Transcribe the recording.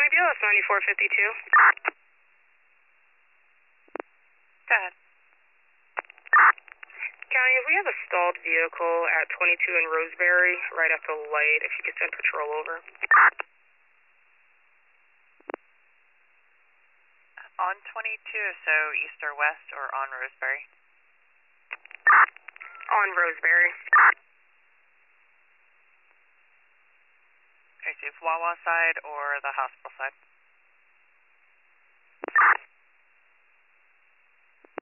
County BLS 9452. Go ahead. County, we have a stalled vehicle at 22 in Roseberry, right at the light. If you could send patrol over. On 22, so east or west or on Roseberry? On Roseberry. Okay, so you have Wawa side or the hospital side?